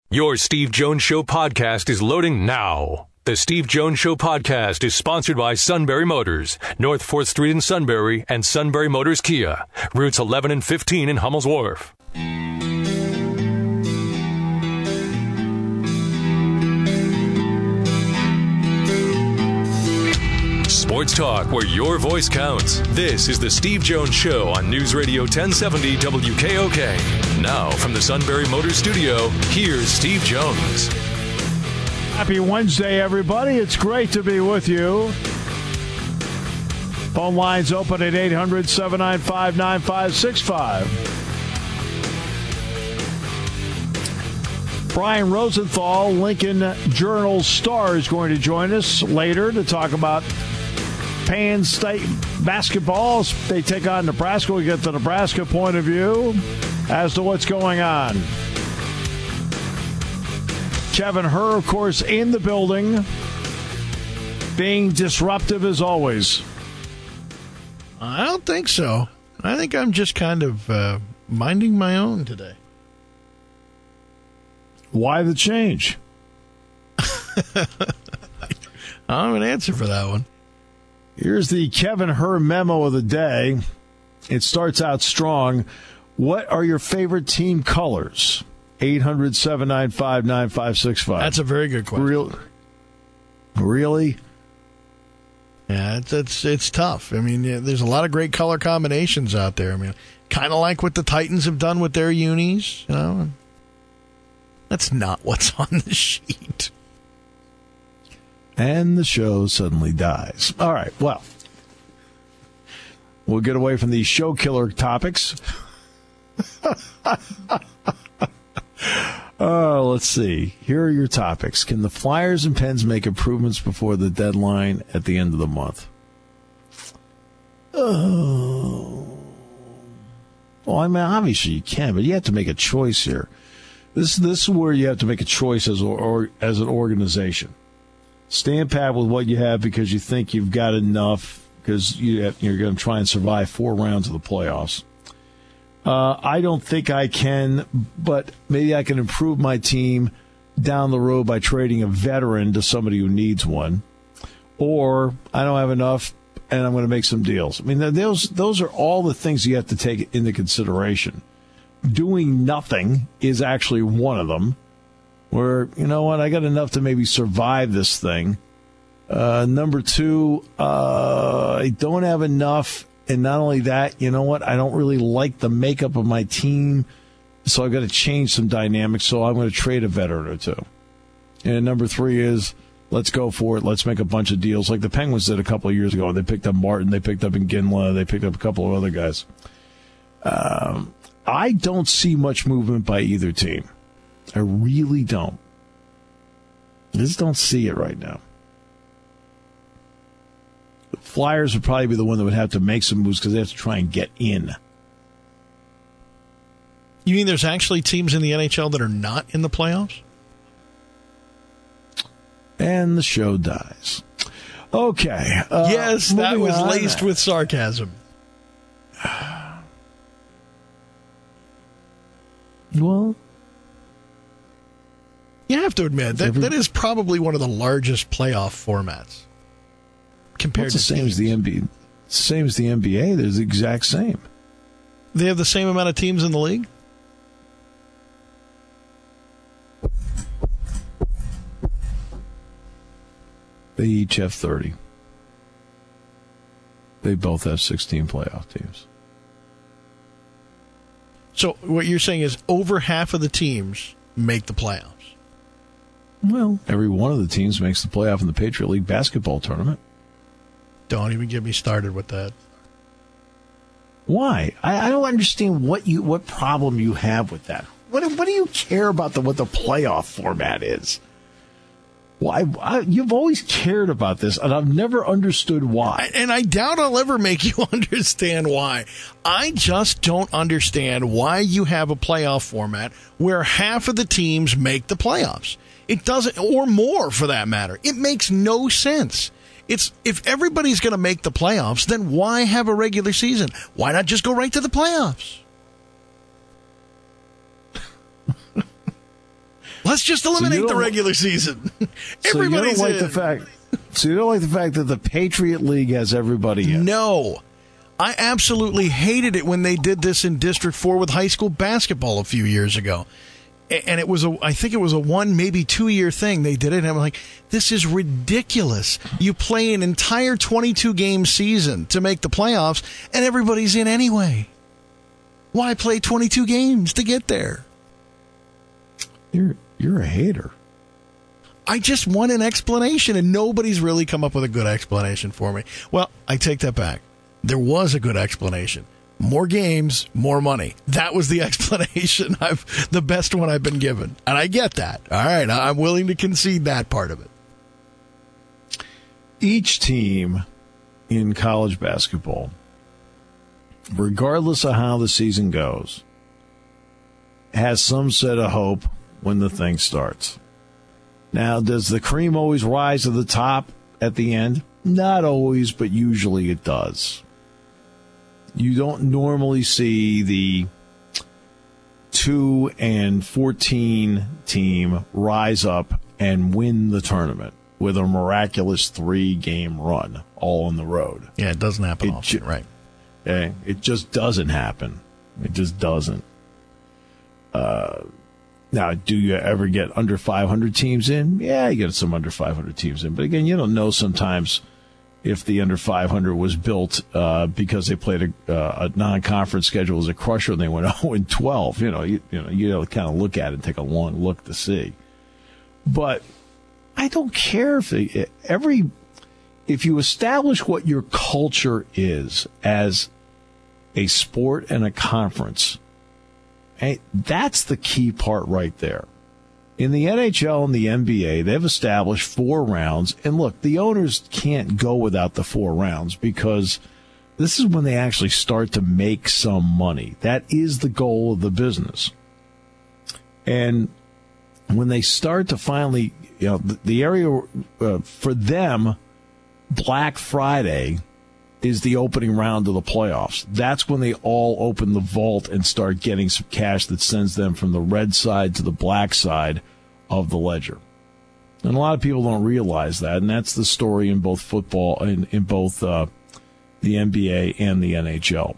Your Steve Jones Show podcast is loading now. The Steve Jones Show podcast is sponsored by Sunbury Motors, North 4th Street in Sunbury, and Sunbury Motors Kia, routes 11 and 15 in Hummel's Wharf. Sports talk where your voice counts. This is the Steve Jones Show on News Radio 1070 WKOK. Now from the Sunbury Motors Studio, here's Steve Jones. Happy Wednesday, everybody. It's great to be with you. Phone lines open at 800-795-9565. Brian Rosenthal, Lincoln Journal-Star, is going to join us later to talk about Penn State basketball. They take on Nebraska. We get the Nebraska point of view as to what's going on. Kevin Herr, of course, in the building, being disruptive as always. I don't think so. I think I'm just kind of minding my own today. Why the change? I don't have an answer for that one. Here's the Kevin Herr memo of the day. It starts out strong. What are your favorite team colors? 800-795-9565. That's a very good question. Really? Yeah, it's tough. I mean, there's a lot of great color combinations out there. I mean, kind of like what the Titans have done with their unis. You know, that's not what's on the sheet. And the show suddenly dies. All right, well, we'll get away from these show killer topics. Let's see. Here are your topics. Can the Flyers and Pens make improvements before the deadline at the end of the month? Well, I mean, obviously you can, but you have to make a choice here. This is where you have to make a choice as an organization. Stand pat with what you have because you think you've got enough because you're going to try and survive 4 rounds of the playoffs. I don't think I can, but maybe I can improve my team down the road by trading a veteran to somebody who needs one. Or I don't have enough, and I'm going to make some deals. I mean, those are all the things you have to take into consideration. Doing nothing is actually one of them, where, you know what, I got enough to maybe survive this thing. Number 2, I don't have enough. And not only that, you know what? I don't really like the makeup of my team, so I've got to change some dynamics, so I'm going to trade a veteran or two. And number 3 is, let's go for it. Let's make a bunch of deals like the Penguins did a couple of years ago. They picked up Martin. They picked up Iginla. They picked up a couple of other guys. I don't see much movement by either team. I really don't. I just don't see it right now. The Flyers would probably be the one that would have to make some moves because they have to try and get in. You mean there's actually teams in the NHL that are not in the playoffs? And the show dies. Okay. Yes, that was laced with sarcasm. Well, you have to admit that is probably one of the largest playoff formats. Compared it's the same as the NBA. Same as the NBA. They're the exact same. They have the same amount of teams in the league? They each have 30. They both have 16 playoff teams. So what you're saying is over half of the teams make the playoffs? Well, every one of the teams makes the playoff in the Patriot League basketball tournament. Don't even get me started with that. Why? I don't understand what problem you have with that. What do you care about what the playoff format is? Why? You've always cared about this, and I've never understood why. And I doubt I'll ever make you understand why. I just don't understand why you have a playoff format where half of the teams make the playoffs. It doesn't, or more for that matter. It makes no sense. If everybody's going to make the playoffs, then why have a regular season? Why not just go right to the playoffs? Let's just eliminate the regular season. Everybody's so you don't like the fact that the Patriot League has everybody in? No. I absolutely hated it when they did this in District 4 with high school basketball a few years ago. And I think it was a 1, maybe 2 year thing. They did it, and I'm like, this is ridiculous. You play an entire 22 game season to make the playoffs, and everybody's in anyway. Why play 22 games to get there? You're a hater. I just want an explanation, and nobody's really come up with a good explanation for me. Well, I take that back. There was a good explanation. More games, more money. That was the explanation. The best one I've been given. And I get that. All right, I'm willing to concede that part of it. Each team in college basketball, regardless of how the season goes, has some set of hope when the thing starts. Now, does the cream always rise to the top at the end? Not always, but usually it does. You don't normally see the 2-14 team rise up and win the tournament with a miraculous 3-game run all on the road. Yeah, it doesn't happen often, right? Okay, it just doesn't happen. It just doesn't. Now, do you ever get under 500 teams in? Yeah, you get some under 500 teams in. But again, you don't know sometimes if the under 500 was built because they played a non-conference schedule as a crusher and they went 0-12. You kind of look at it and take a long look to see. But I don't care if you establish what your culture is as a sport and a conference. Hey, that's the key part right there. In the NHL and the NBA, they've established 4 rounds. And look, the owners can't go without the 4 rounds because this is when they actually start to make some money. That is the goal of the business. And when they start to finally, the area for them, Black Friday is the opening round of the playoffs. That's when they all open the vault and start getting some cash that sends them from the red side to the black side of the ledger. And a lot of people don't realize that, and that's the story in both football and in both the NBA and the NHL.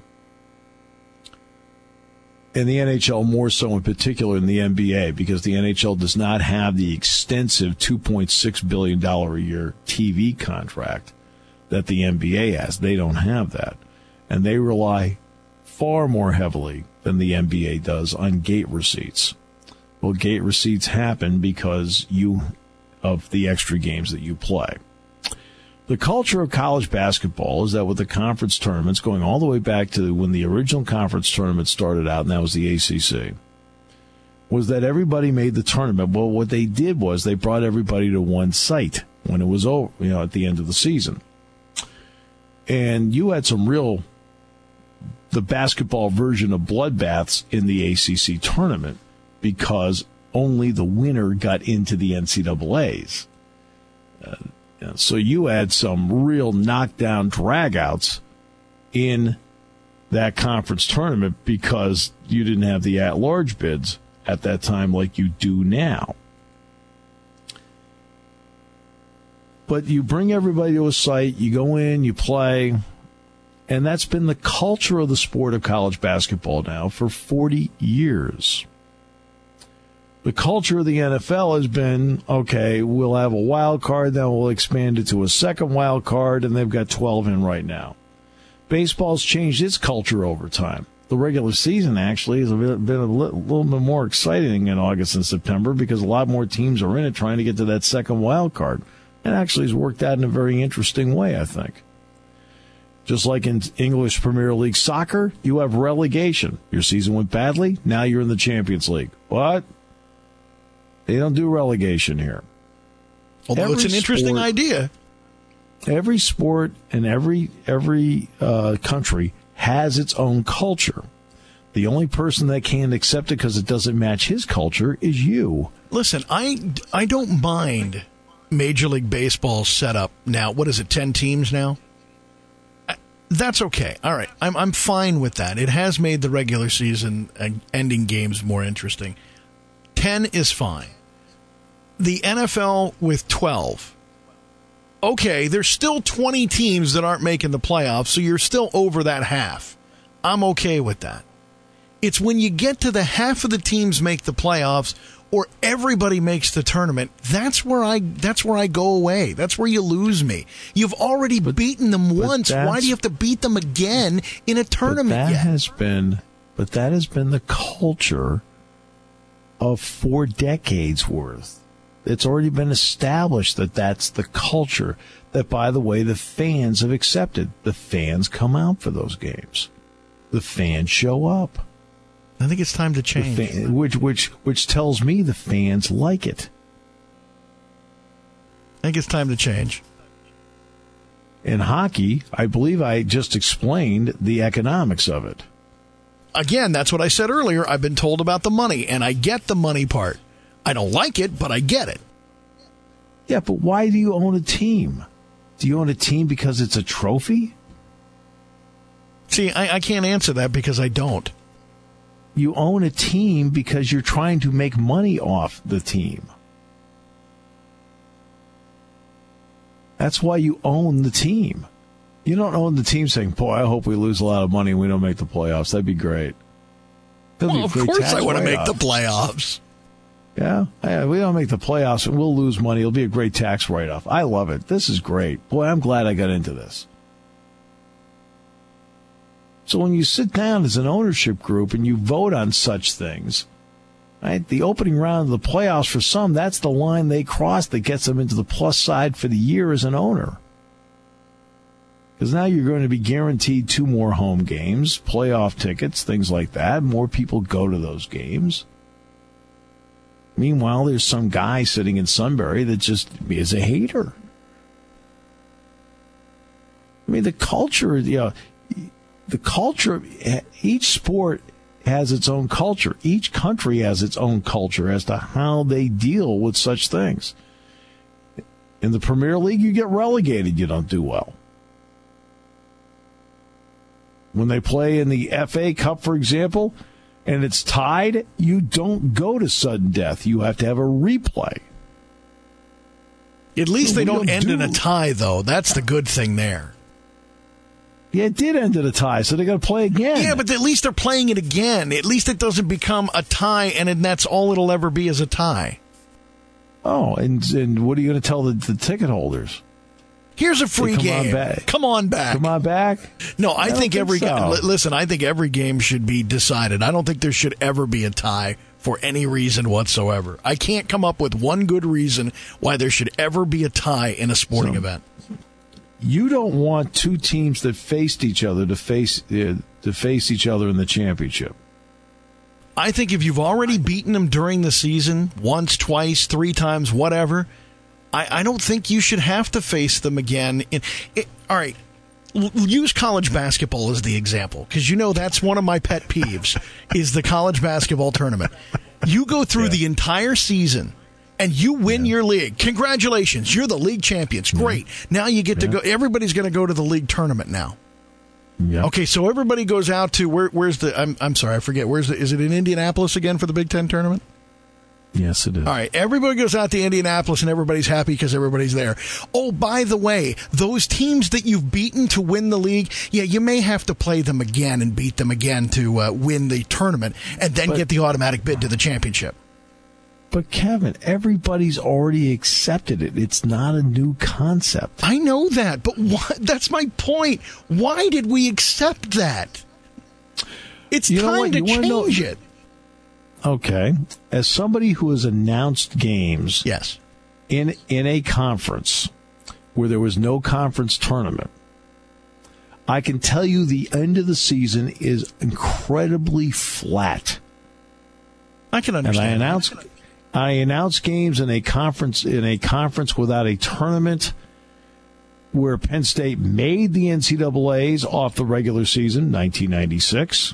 And the NHL more so in particular than the NBA, because the NHL does not have the extensive $2.6 billion a year TV contract that the NBA has. They don't have that. And they rely far more heavily than the NBA does on gate receipts. Well, gate receipts happen because of the extra games that you play. The culture of college basketball is that with the conference tournaments going all the way back to when the original conference tournament started out, and that was the ACC, was that everybody made the tournament. Well, what they did was they brought everybody to one site when it was over, at the end of the season. And you had the basketball version of bloodbaths in the ACC tournament because only the winner got into the NCAAs. So you had some real knockdown dragouts in that conference tournament because you didn't have the at-large bids at that time like you do now. But you bring everybody to a site, you go in, you play, and that's been the culture of the sport of college basketball now for 40 years. The culture of the NFL has been, okay, we'll have a wild card, then we'll expand it to a second wild card, and they've got 12 in right now. Baseball's changed its culture over time. The regular season actually has been a little bit more exciting in August and September because a lot more teams are in it trying to get to that second wild card. It actually has worked out in a very interesting way, I think. Just like in English Premier League soccer, you have relegation. Your season went badly, now you're in the Champions League. What? They don't do relegation here. Although it's an interesting idea. Every sport and every country has its own culture. The only person that can't accept it because it doesn't match his culture is you. Listen, I don't mind Major League Baseball setup now. What is it, 10 teams now? That's okay. All right. I'm fine with that. It has made the regular season ending games more interesting. 10 is fine. the NFL with 12. Okay, there's still 20 teams that aren't making the playoffs, so you're still over that half. I'm okay with that. It's when you get to the half of the teams make the playoffs or everybody makes the tournament, that's where I go away. That's where you lose me. You've already beaten them once. Why do you have to beat them again in a tournament that has been the culture of 4 decades worth. It's already been established that that's the culture that, by the way, the fans have accepted. The fans come out for those games. The fans show up. I think it's time to change. Which tells me the fans like it. I think it's time to change. In hockey, I believe I just explained the economics of it. Again, that's what I said earlier. I've been told about the money, and I get the money part. I don't like it, but I get it. Yeah, but why do you own a team? Do you own a team because it's a trophy? See, I can't answer that because I don't. You own a team because you're trying to make money off the team. That's why you own the team. You don't own the team saying, boy, I hope we lose a lot of money and we don't make the playoffs. That'd be great. Well, of course I want to make the playoffs. Yeah, we don't make the playoffs and we'll lose money. It'll be a great tax write-off. I love it. This is great. Boy, I'm glad I got into this. So when you sit down as an ownership group and you vote on such things, right, the opening round of the playoffs for some, that's the line they cross that gets them into the plus side for the year as an owner. Because now you're going to be guaranteed 2 more home games, playoff tickets, things like that. More people go to those games. Meanwhile, there's some guy sitting in Sunbury that just is a hater. I mean, the culture, each sport has its own culture. Each country has its own culture as to how they deal with such things. In the Premier League, you get relegated, you don't do well. When they play in the FA Cup, for example, and it's tied, you don't go to sudden death. You have to have a replay. At least they don't end in a tie, though. That's the good thing there. Yeah, it did end in a tie, so they're going to play again. Yeah, but at least they're playing it again. At least it doesn't become a tie, and that's all it'll ever be is a tie. Oh, and what are you going to tell the ticket holders? Here's a free game. Come on back. Come on back. No, I think every listen, I think every game should be decided. I don't think there should ever be a tie for any reason whatsoever. I can't come up with one good reason why there should ever be a tie in a sporting event. You don't want 2 teams that faced each other to face each other in the championship. I think if you've already beaten them during the season, once, twice, 3 times, whatever, I don't think you should have to face them again. All right, use college basketball as the example, because that's one of my pet peeves, is the college basketball tournament. You go through the entire season, and you win your league. Congratulations, you're the league champions. Great. Now you get to go. Everybody's going to go to the league tournament now. Yep. Okay, so everybody goes out to where's the? I'm sorry, I forget. Is it in Indianapolis again for the Big Ten tournament? Yes, it is. All right, everybody goes out to Indianapolis, and everybody's happy because everybody's there. Oh, by the way, those teams that you've beaten to win the league, you may have to play them again and beat them again to win the tournament, and then get the automatic bid to the championship. But, Kevin, everybody's already accepted it. It's not a new concept. I know that, but that's my point. Why did we accept that? It's time to change it. Okay. As somebody who has announced games in a conference where there was no conference tournament, I can tell you the end of the season is incredibly flat. I can understand. And I announce games in a conference without a tournament where Penn State made the NCAAs off the regular season, 1996.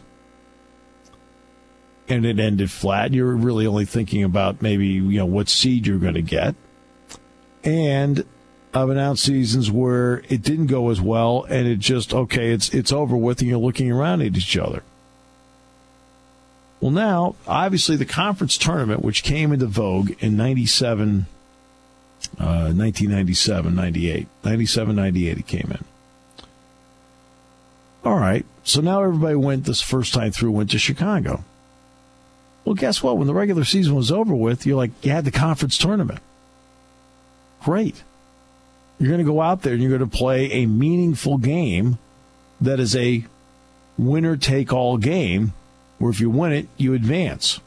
And it ended flat. You're really only thinking about maybe, what seed you're going to get. And I've announced seasons where it didn't go as well, and it just, it's over with, and you're looking around at each other. Well, now, obviously, the conference tournament, which came into vogue in 97, 1997, 98. 97, 98 he came in. All right, so now everybody went this first time through, went to Chicago. Well, guess what? When the regular season was over with, you had the conference tournament. Great. You're going to go out there and you're going to play a meaningful game that is a winner-take-all game where if you win it, you advance.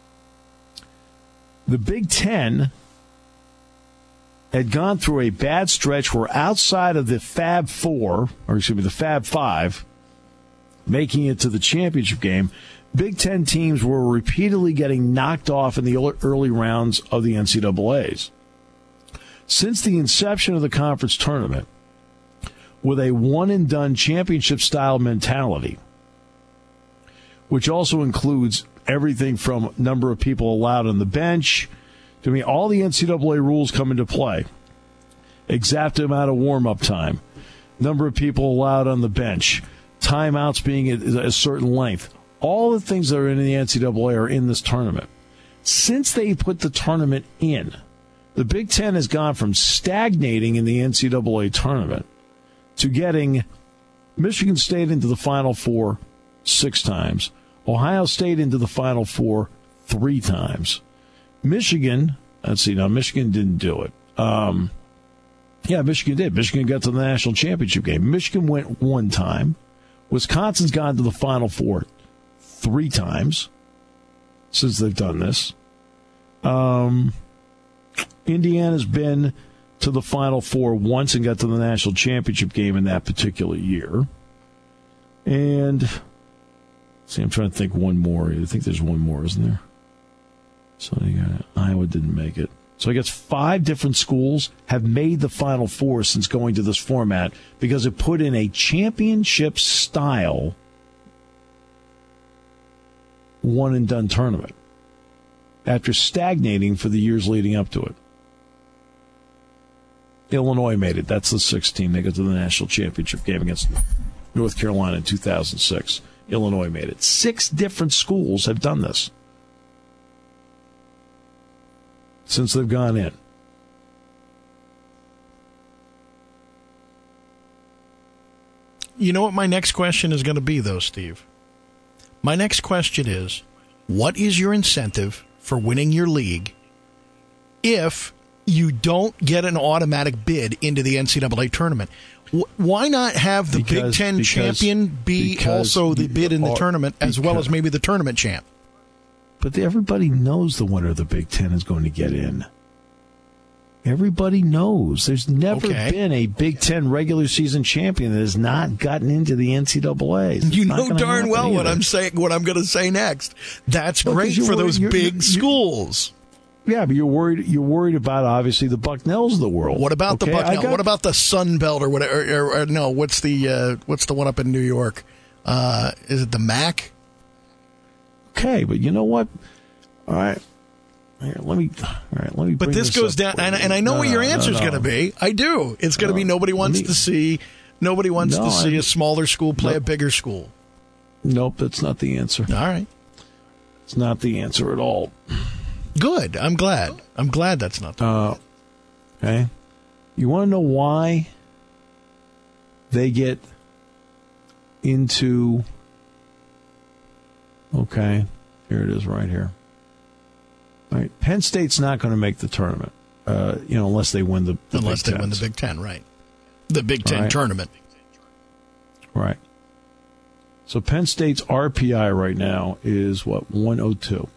The Big Ten had gone through a bad stretch where outside of the Fab Four, or excuse me, the Fab Five, making it to the championship game, Big Ten teams were repeatedly getting knocked off in the early rounds of the NCAAs. Since the inception of the conference tournament, with a one-and-done championship-style mentality, which also includes everything from number of people allowed on the bench, to all the NCAA rules come into play. Exact amount of warm-up time, number of people allowed on the bench, timeouts being at a certain length. All the things that are in the NCAA are in this tournament. Since they put the tournament in, the Big Ten has gone from stagnating in the NCAA tournament to getting Michigan State into the Final Four 6 times, Ohio State into the Final Four 3 times. Michigan, Michigan didn't do it. Michigan did. Michigan got to the national championship game. Michigan went 1 time. Wisconsin's gone to the Final Four 3 times since they've done this. Indiana's been to the Final Four once and got to the national championship game in that particular year. And, I'm trying to think one more. I think there's one more, isn't there? So Iowa didn't make it. So I guess 5 different schools have made the Final Four since going to this format because it put in a championship-style one-and-done tournament after stagnating for the years leading up to it. Illinois made it. That's the 6th team. They got to the national championship game against North Carolina in 2006. Illinois made it. 6 different schools have done this since they've gone in. You know what my next question is going to be, though, Steve? My next question is, what is your incentive for winning your league if you don't get an automatic bid into the NCAA tournament? Why not have the Big Ten champion be also the bid in the tournament as well as maybe the tournament champ? But everybody knows the winner of the Big Ten is going to get in. Everybody knows. There's never been a Big Ten regular season champion that has not gotten into the NCAA. You know darn well what I'm saying. What I'm going to say next. That's great for those big schools. Yeah, but you're worried about obviously the Bucknells of the world. What about the Bucknell? What about the Sun Belt or whatever? Or no, what's the one up in New York? Is it the MAC? Okay, but you know what? All right. Let me. But this goes down, and I know what your answer is going to be. I do. It's going to be nobody wants to see a smaller school play a bigger school. Nope, that's not the answer. All right, it's not the answer at all. Good. I'm glad. That's not the answer. Okay. You want to know why they get into? Okay, here it is, right here. All right, Penn State's not going to make the tournament, unless they win the Big Ten, right? The Big Ten tournament, right? So Penn State's RPI right now is 102,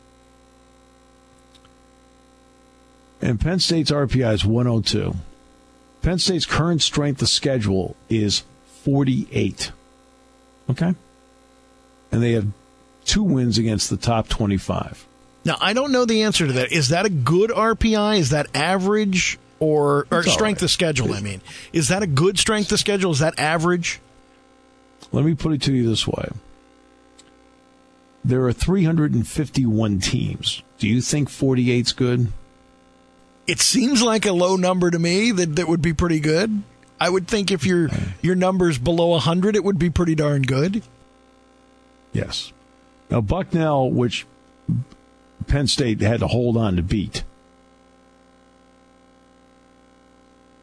and Penn State's RPI is 102. Penn State's current strength of schedule is 48. Okay, and they have 2 wins against the top 25. Now, I don't know the answer to that. Is that a good RPI? Is that average or strength of schedule, I mean? Is that a good strength of schedule? Is that average? Let me put it to you this way. There are 351 teams. Do you think 48's good? It seems like a low number to me that would be pretty good. I would think if your number's below 100, it would be pretty darn good. Yes. Now, Bucknell, which Penn State had to hold on to beat,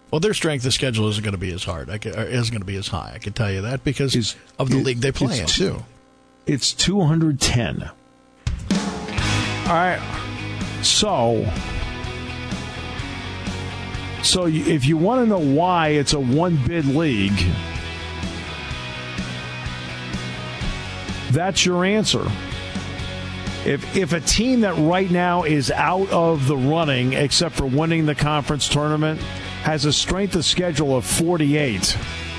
Well, their strength of schedule isn't going to be as hard. Isn't going to be as high. I can tell you that because of the league they play in, too. It's 210. All right. So if you want to know why it's a one-bid league, that's your answer. If a team that right now is out of the running, except for winning the conference tournament, has a strength of schedule of 48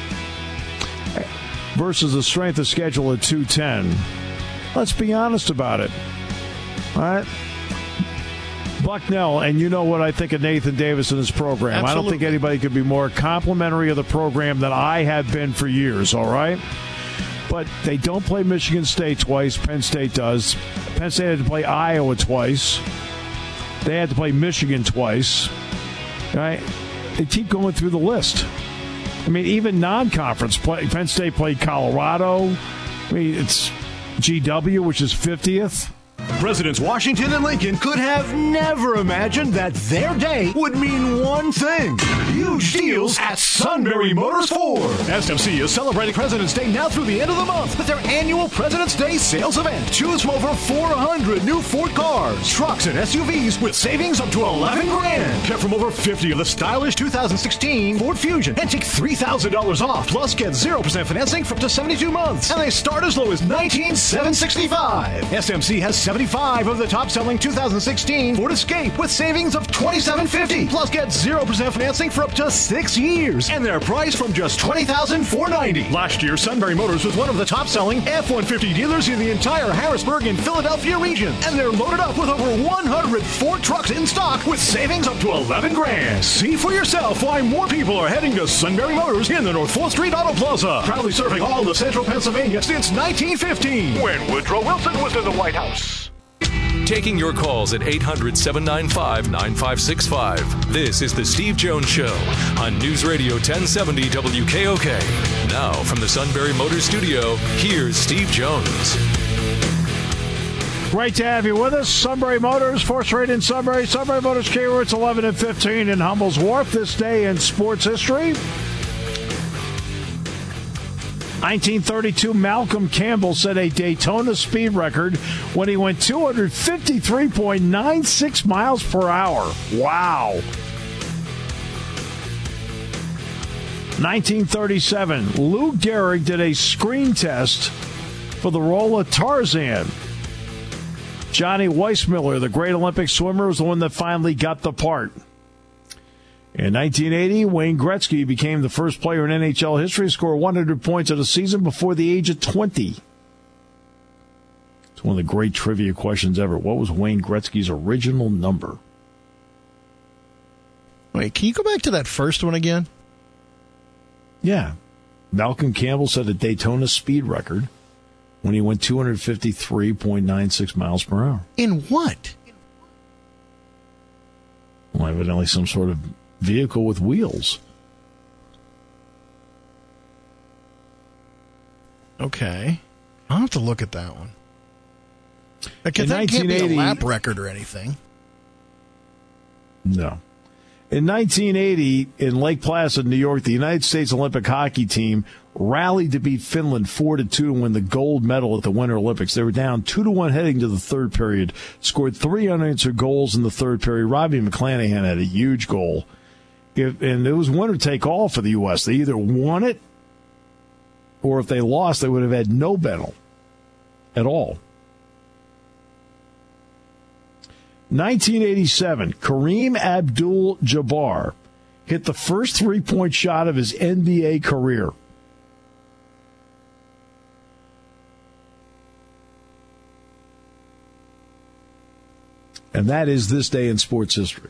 versus a strength of schedule of 210, let's be honest about it. All right? Bucknell, and you know what I think of Nathan Davis and his program. Absolutely. I don't think anybody could be more complimentary of the program than I have been for years, all right? But they don't play Michigan State twice. Penn State does. Penn State had to play Iowa twice. They had to play Michigan twice. Right? They keep going through the list. I mean, even non-conference play. Penn State played Colorado. I mean, it's GW, which is 50th. Presidents Washington and Lincoln could have never imagined that their day would mean one thing: huge deals at Sunbury Motors Ford. SMC is celebrating President's Day now through the end of the month with their annual President's Day sales event. Choose from over 400 new Ford cars, trucks, and SUVs with savings up to $11,000. Get from over 50 of the stylish 2016 Ford Fusion and take $3,000 off. Plus, get 0% financing for up to 72 months, and they start as low as $19,765. SMC has 75 of the top-selling 2016 Ford Escape with savings of $2,750. Plus, get 0% financing for up to 6 years, and they're priced from just $20,490. Last year, Sunbury Motors was one of the top-selling F-150 dealers in the entire Harrisburg and Philadelphia region, and they're loaded up with over 100 Ford trucks in stock with savings up to $11,000. See for yourself why more people are heading to Sunbury Motors in the North 4th Street Auto Plaza, proudly serving all of central Pennsylvania since 1915, when Woodrow Wilson was in the White House. Taking your calls at 800-795-9565. This is the Steve Jones Show on News Radio 1070 WKOK. Now, from the Sunbury Motors Studio, here's Steve Jones. Great to have you with us. Sunbury Motors, 4th Street in Sunbury. Sunbury Motors Kia Routes 11 and 15 in Hummel's Wharf. This day in sports history. 1932, Malcolm Campbell set a Daytona speed record when he went 253.96 miles per hour. Wow. 1937, Lou Gehrig did a screen test for the role of Tarzan. Johnny Weissmuller, the great Olympic swimmer, was the one that finally got the part. In 1980, Wayne Gretzky became the first player in NHL history to score 100 points in a season before the age of 20. It's one of the great trivia questions ever. What was Wayne Gretzky's original number? Wait, can you go back to that first one again? Yeah. Malcolm Campbell set a Daytona speed record when he went 253.96 miles per hour. In what? Well, evidently some sort of vehicle with wheels. Okay. I'll have to look at that one. That can't be a lap record or anything. No. In 1980, in Lake Placid, New York, the United States Olympic hockey team rallied to beat Finland 4-2 to win the gold medal at the Winter Olympics. They were down 2-1 heading to the third period, scored 3 unanswered goals in the third period. Robbie McClanahan had a huge goal. And it was winner take all for the U.S. They either won it, or if they lost, they would have had no medal at all. 1987, Kareem Abdul-Jabbar hit the first three-point shot of his NBA career. And that is this day in sports history.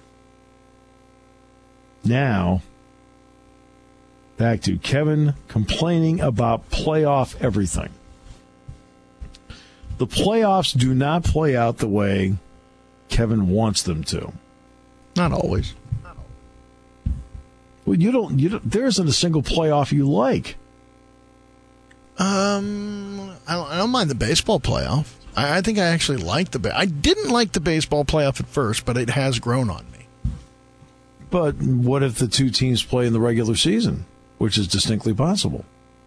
Now, back to Kevin complaining about playoff everything. The playoffs do not play out the way Kevin wants them to. Not always. Well, you don't. There isn't a single playoff you like. I don't mind the baseball playoff. I think I actually like I didn't like the baseball playoff at first, but it has grown on me. But what if the two teams play in the regular season, which is distinctly possible?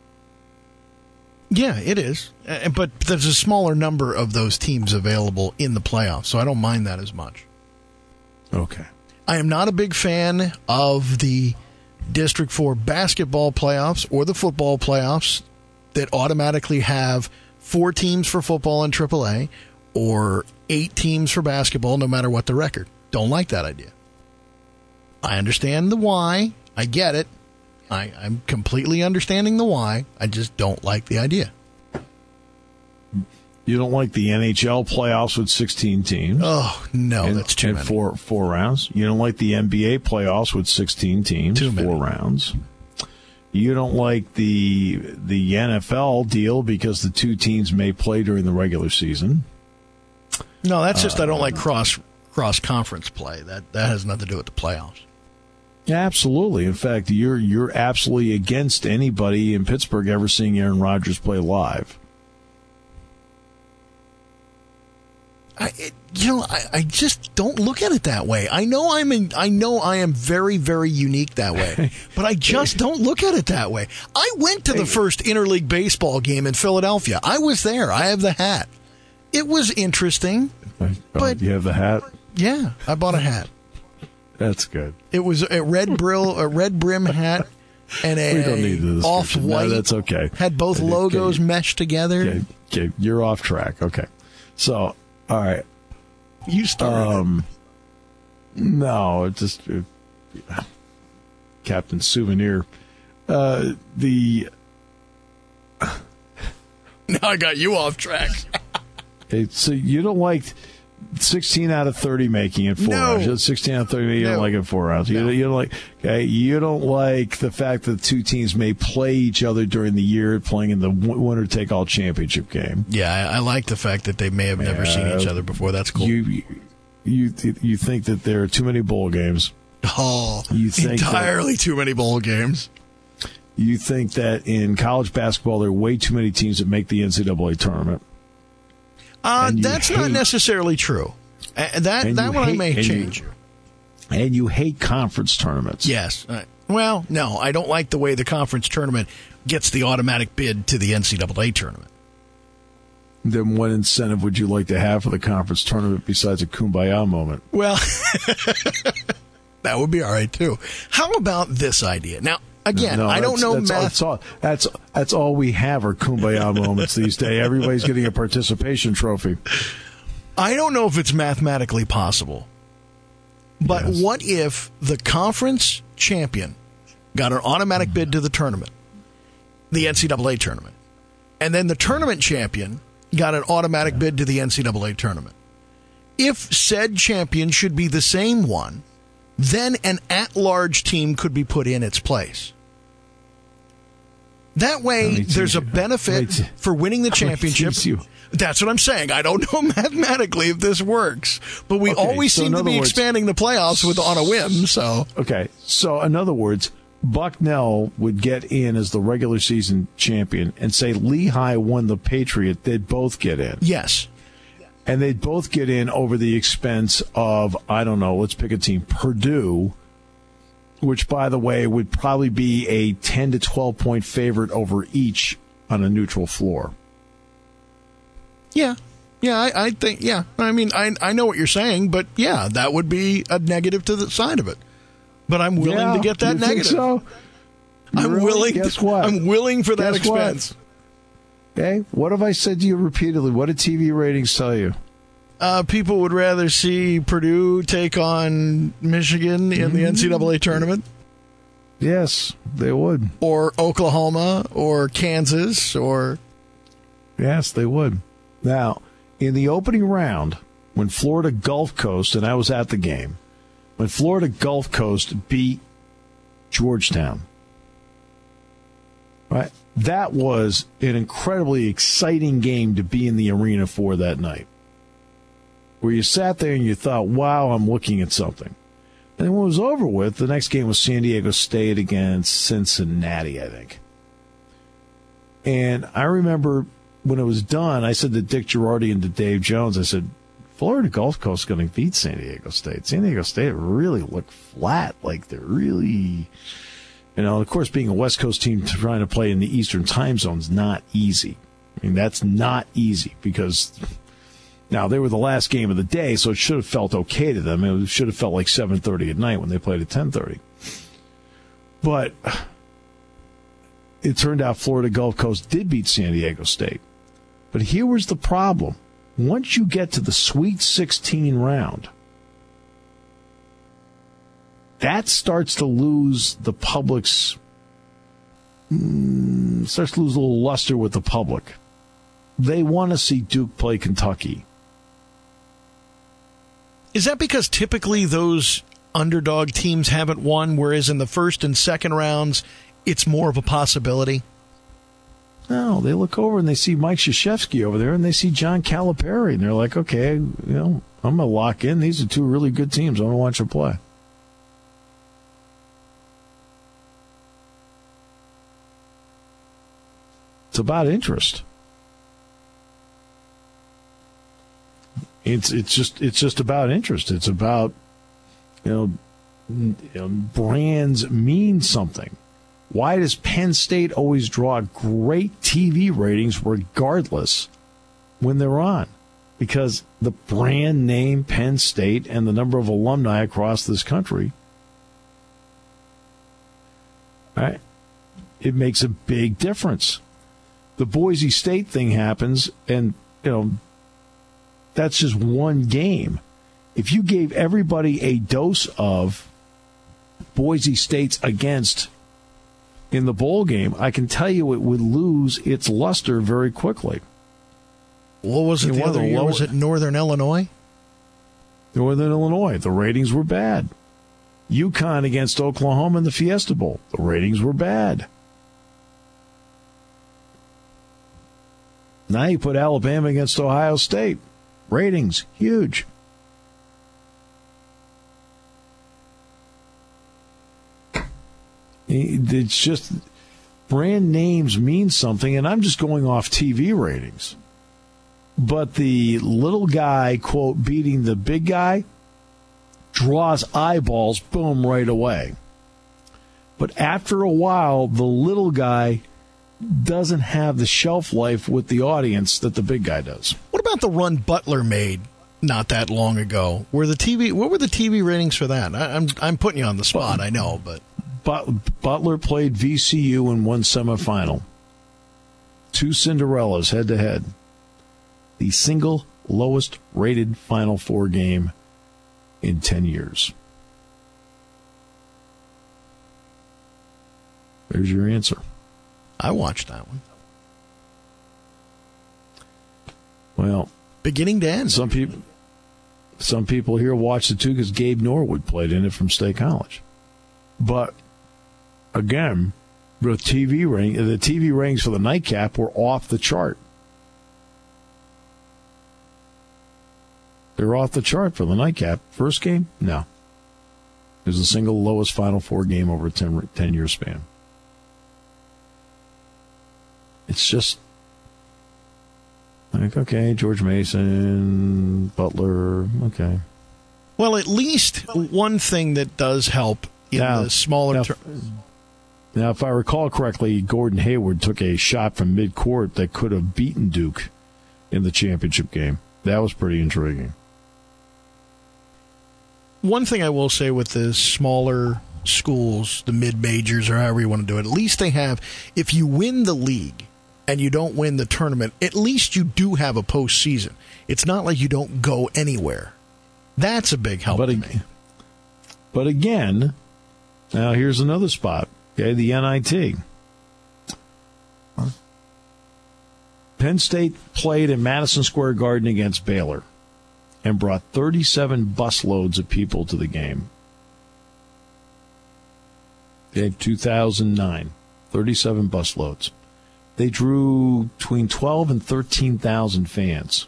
Yeah, it is. But there's a smaller number of those teams available in the playoffs, so I don't mind that as much. Okay. I am not a big fan of the District 4 basketball playoffs or the football playoffs that automatically have 4 teams for football in AAA or 8 teams for basketball, no matter what the record. Don't like that idea. I understand the why. I get it. I'm completely understanding the why. I just don't like the idea. You don't like the NHL playoffs with 16 teams? Oh, no, that's too many. Four rounds. You don't like the NBA playoffs with 16 teams, too many. 4 rounds. You don't like the NFL deal because the 2 teams may play during the regular season. No, that's just I don't like cross conference play. That has nothing to do with the playoffs. Absolutely. In fact, you're absolutely against anybody in Pittsburgh ever seeing Aaron Rodgers play live. I just don't look at it that way. I know I am very, very unique that way, but I just don't look at it that way. I went to the first interleague baseball game in Philadelphia. I was there. I have the hat. It was interesting. But you have the hat? Yeah, I bought a hat. That's good. It was a red brim hat and we don't need this off-white. No, that's okay. Had both logos meshed together. Okay, you're off track. Okay. So, all right. You started No, it just Captain Souvenir. Now I got you off track. So you don't like 16 out of 30 making it 4 rounds. 16 out of 30, you don't like it 4 rounds. No. You don't like. Okay, you don't like the fact that 2 teams may play each other during the year, playing in the winner-take-all championship game. Yeah, I like the fact that they may have never seen each other before. That's cool. You think that there are too many bowl games. Oh, you think entirely too many bowl games. You think that in college basketball there are way too many teams that make the NCAA tournament. That's not necessarily true. That one I may change. And you hate conference tournaments. Yes. Well, no, I don't like the way the conference tournament gets the automatic bid to the NCAA tournament. Then what incentive would you like to have for the conference tournament besides a kumbaya moment? Well, that would be all right, too. How about this idea? Now, again, I don't know math. That's all we have are kumbaya moments these days. Everybody's getting a participation trophy. I don't know if it's mathematically possible. But what if the conference champion got an automatic bid to the tournament, the NCAA tournament, and then the tournament champion got an automatic bid to the NCAA tournament? If said champion should be the same one, then an at-large team could be put in its place. That way, there's a benefit for winning the championship. That's what I'm saying. I don't know mathematically if this works, but we always seem to be expanding the playoffs on a whim. So so in other words, Bucknell would get in as the regular season champion, and say Lehigh won the Patriot, they'd both get in. Yes. And they'd both get in over the expense of, I don't know, let's pick a team, Purdue, which, by the way, would probably be a 10 to 12-point favorite over each on a neutral floor. Yeah. Yeah, I think, yeah. I mean, I know what you're saying, but, yeah, that would be a negative to the side of it. But I'm willing to get that negative. Think so? I'm willing. Guess what? I'm willing for that expense. Okay, what have I said to you repeatedly? What did TV ratings tell you? People would rather see Purdue take on Michigan in the NCAA tournament. Yes, they would. Or Oklahoma or Kansas or... Yes, they would. Now, in the opening round, when Florida Gulf Coast, and I was at the game, when Florida Gulf Coast beat Georgetown, right? That was an incredibly exciting game to be in the arena for that night, where you sat there and you thought, wow, I'm looking at something. And when it was over with, the next game was San Diego State against Cincinnati, I think. And I remember when it was done, I said to Dick Girardi and to Dave Jones, I said, Florida Gulf Coast is going to beat San Diego State. San Diego State really looked flat, like they're really, of course, being a West Coast team trying to play in the Eastern time zone is not easy. I mean, that's not easy because now they were the last game of the day, so it should have felt okay to them. It should have felt like 7:30 at night when they played at 10:30. But it turned out Florida Gulf Coast did beat San Diego State. But here was the problem. Once you get to the Sweet 16 round, that starts to lose the public's, starts to lose a little luster with the public. They want to see Duke play Kentucky. Is that because typically those underdog teams haven't won, whereas in the first and second rounds, it's more of a possibility? No, they look over and they see Mike Krzyzewski over there and they see John Calipari, and they're like, okay, I'm going to lock in. These are two really good teams. I want to watch them play. It's about interest. It's just about interest. It's about, brands mean something. Why does Penn State always draw great TV ratings regardless when they're on? Because the brand name Penn State and the number of alumni across this country, right? It makes a big difference. The Boise State thing happens, and, that's just one game. If you gave everybody a dose of Boise State's against in the bowl game, I can tell you it would lose its luster very quickly. What was it the other year? Was it Northern Illinois? Northern Illinois. The ratings were bad. UConn against Oklahoma in the Fiesta Bowl. The ratings were bad. Now you put Alabama against Ohio State. Ratings, huge. It's just brand names mean something, and I'm just going off TV ratings. But the little guy, quote, beating the big guy draws eyeballs, boom, right away. But after a while, the little guy doesn't have the shelf life with the audience that the big guy does. What about the run Butler made not that long ago? What were the TV ratings for that? I'm putting you on the spot, I know, but Butler played VCU in one semifinal. Two Cinderellas head-to-head. The single lowest rated Final Four game in 10 years. There's your answer. I watched that one. Well, beginning to end. Some people here watched it too because Gabe Norwood played in it from State College. But again, the TV ratings for the nightcap were off the chart. They're off the chart for the nightcap. First game, no. It was the single lowest Final Four game over a 10-year span. It's just like, okay, George Mason, Butler, okay. Well, at least one thing that does help in the smaller Now, if I recall correctly, Gordon Hayward took a shot from midcourt that could have beaten Duke in the championship game. That was pretty intriguing. One thing I will say with the smaller schools, the mid-majors, or however you want to do it, at least they have, if you win the league and you don't win the tournament, at least you do have a postseason. It's not like you don't go anywhere. That's a big help to me. But again, now here's another spot. Okay, the NIT. Penn State played in Madison Square Garden against Baylor and brought 37 busloads of people to the game. Okay, 2009, 37 busloads. They drew between 12 and 13,000 fans.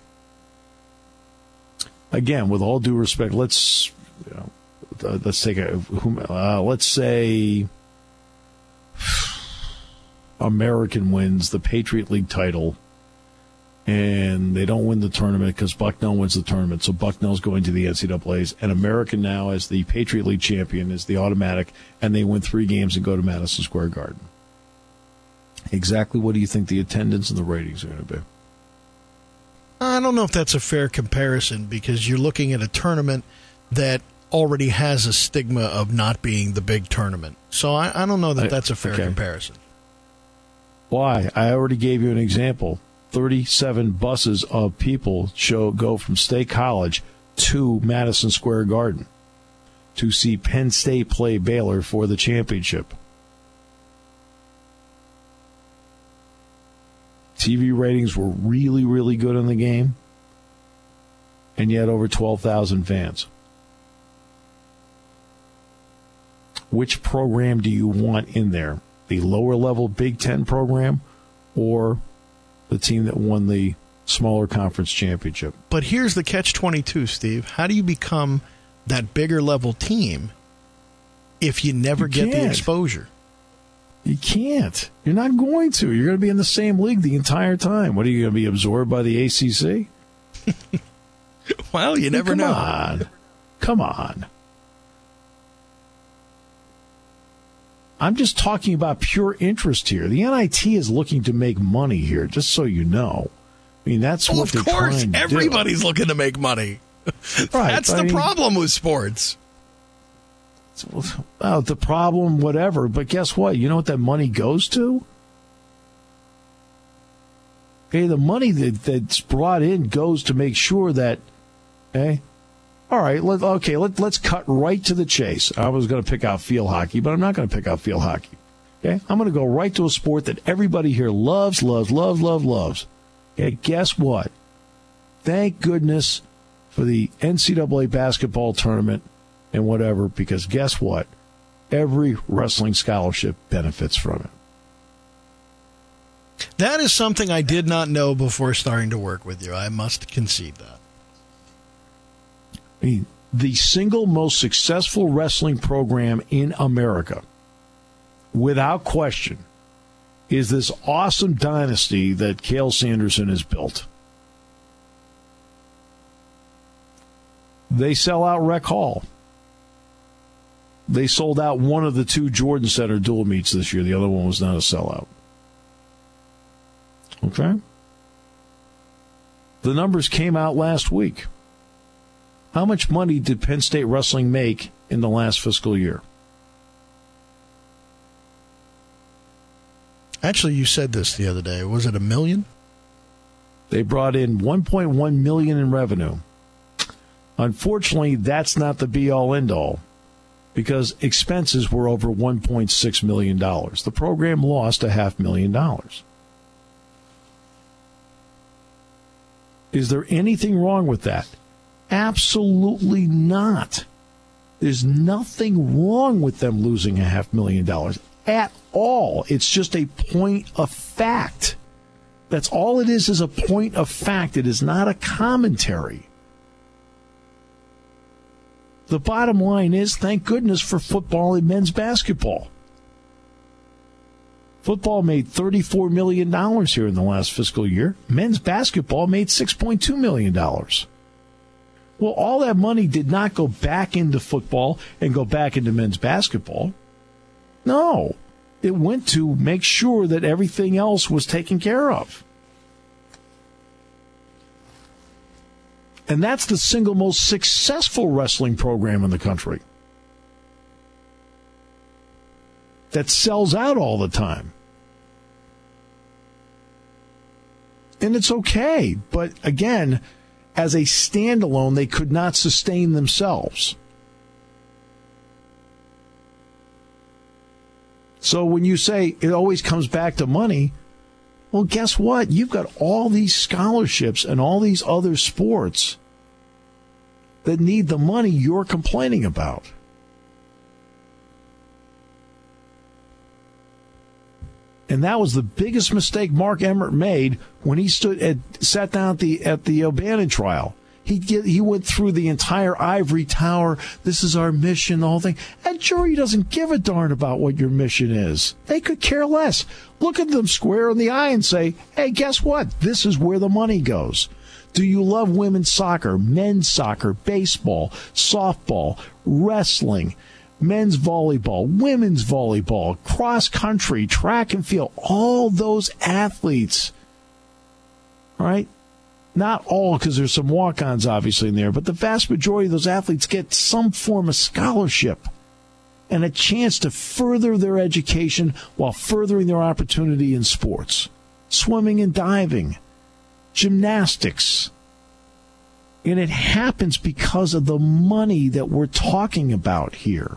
Again, with all due respect, let's take let's say American wins the Patriot League title and they don't win the tournament because Bucknell wins the tournament. So Bucknell's going to the NCAAs, and American now, as the Patriot League champion, is the automatic, and they win 3 games and go to Madison Square Garden. Exactly what do you think the attendance and the ratings are going to be? I don't know if that's a fair comparison because you're looking at a tournament that already has a stigma of not being the big tournament. So I don't know that that's a fair comparison. Why? I already gave you an example. 37 buses of people go from State College to Madison Square Garden to see Penn State play Baylor for the championship. TV ratings were really, really good in the game, and yet over 12,000 fans. Which program do you want in there? The lower-level Big Ten program or the team that won the smaller conference championship? But here's the catch-22, Steve. How do you become that bigger-level team if you never get the exposure? You can't. You're not going to. You're going to be in the same league the entire time. What, are you going to be absorbed by the ACC? Well, you never know. Come on. I'm just talking about pure interest here. The NIT is looking to make money here, just so you know. I mean, that's what they're trying to do. Of course, everybody's looking to make money. Right, that's the problem with sports. Well, the problem, whatever, but guess what? You know what that money goes to? Okay, the money that's brought in goes to make sure that, okay, all right, let's cut right to the chase. I was going to pick out field hockey, but I'm not going to pick out field hockey. Okay, I'm going to go right to a sport that everybody here loves. Okay, guess what? Thank goodness for the NCAA basketball tournament and whatever, because guess what? Every wrestling scholarship benefits from it. That is something I did not know before starting to work with you. I must concede that. I mean, the single most successful wrestling program in America, without question, is this awesome dynasty that Cael Sanderson has built. They sell out Rec Hall. They sold out one of the 2 Jordan Center dual meets this year. The other one was not a sellout. Okay? The numbers came out last week. How much money did Penn State Wrestling make in the last fiscal year? Actually, you said this the other day. Was it $1 million? They brought in $1.1 million in revenue. Unfortunately, that's not the be-all, end-all, because expenses were over $1.6 million. The program lost $500,000. Is there anything wrong with that? Absolutely not. There's nothing wrong with them losing $500,000 at all. It's just a point of fact. That's all it is a point of fact. It is not a commentary. The bottom line is, thank goodness for football and men's basketball. Football made $34 million here in the last fiscal year. Men's basketball made $6.2 million. Well, all that money did not go back into football and go back into men's basketball. No, it went to make sure that everything else was taken care of. And that's the single most successful wrestling program in the country. That sells out all the time. And it's okay. But again, as a standalone, they could not sustain themselves. So when you say it always comes back to money, well, guess what? You've got all these scholarships and all these other sports that need the money you're complaining about. And that was the biggest mistake Mark Emmert made when he sat down at the O'Bannon trial. He went through the entire ivory tower. This is our mission, the whole thing. That jury doesn't give a darn about what your mission is. They could care less. Look at them square in the eye and say, hey, guess what? This is where the money goes. Do you love women's soccer, men's soccer, baseball, softball, wrestling, men's volleyball, women's volleyball, cross country, track and field, all those athletes, right? Not all, because there's some walk-ons obviously in there, but the vast majority of those athletes get some form of scholarship and a chance to further their education while furthering their opportunity in sports. Swimming and diving, gymnastics. And it happens because of the money that we're talking about here.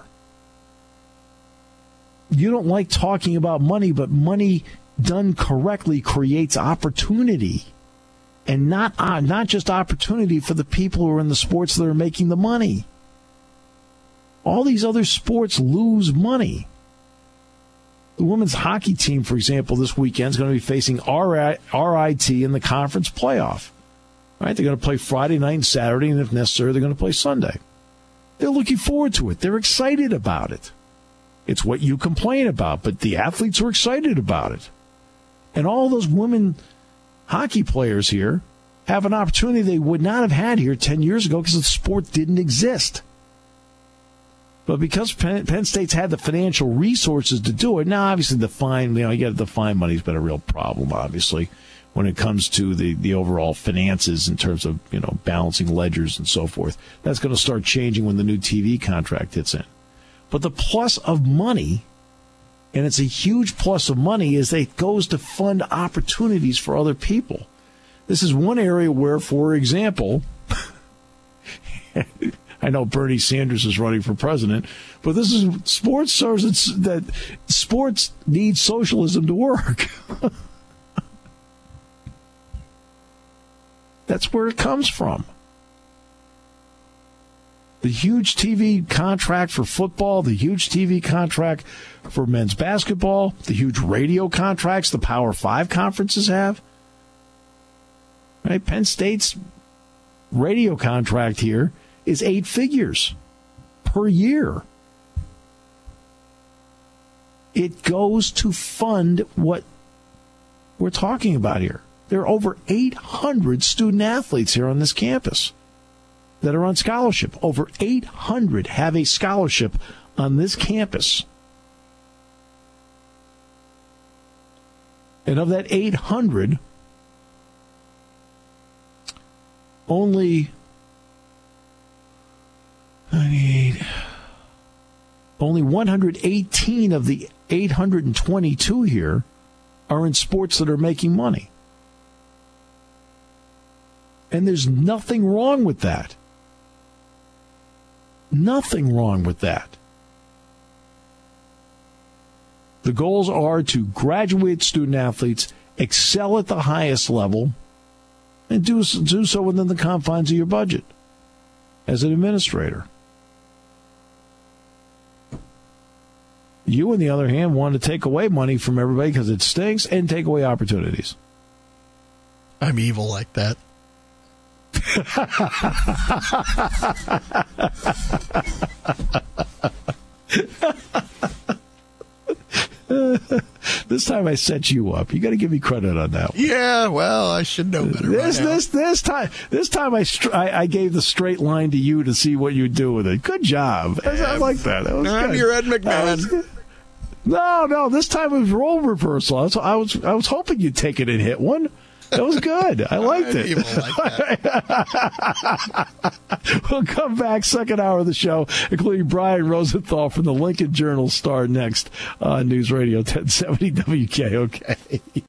You don't like talking about money, but money done correctly creates opportunity. And not just opportunity for the people who are in the sports that are making the money. All these other sports lose money. The women's hockey team, for example, this weekend is going to be facing RIT in the conference playoff. Right? They're going to play Friday night and Saturday, and if necessary, they're going to play Sunday. They're looking forward to it. They're excited about it. It's what you complain about, but the athletes are excited about it. And all those women hockey players here have an opportunity they would not have had here 10 years ago because the sport didn't exist. But because Penn State's had the financial resources to do it, now obviously the fine, the fine money's been a real problem, obviously, when it comes to the overall finances in terms of, balancing ledgers and so forth. That's going to start changing when the new TV contract hits in. But the plus of money, and it's a huge plus of money, is that it goes to fund opportunities for other people. This is one area where, for example, I know Bernie Sanders is running for president, but this is sports serves that sports needs socialism to work. That's where it comes from. The huge TV contract for football, the huge TV contract for men's basketball, the huge radio contracts the Power 5 conferences have. Right? Penn State's radio contract here is 8 figures per year. It goes to fund what we're talking about here. There are over 800 student athletes here on this campus that are on scholarship. Over 800 have a scholarship on this campus. And of that 800, only 118 of the 822 here are in sports that are making money. And there's nothing wrong with that. Nothing wrong with that. The goals are to graduate student athletes, excel at the highest level, and do so within the confines of your budget as an administrator. You, on the other hand, want to take away money from everybody because it stinks and take away opportunities. I'm evil like that. This time I set you up. You got to give me credit on that one. Yeah, well, I should know better. This time I gave the straight line to you to see what you'd do with it. Good job. I like that. That was good. You're Ed McMahon. No. This time it was role reversal. I was hoping you'd take it and hit one. That was good. I liked it. We'll come back, second hour of the show, including Brian Rosenthal from the Lincoln Journal-Star next on News Radio 1070 WKOK.